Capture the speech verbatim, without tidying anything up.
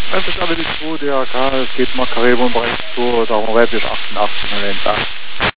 Das ist aber nicht gut, ja klar, es geht mal Karibum-Bereich zu, darum relativ achtundachtzig, wenn ich sage.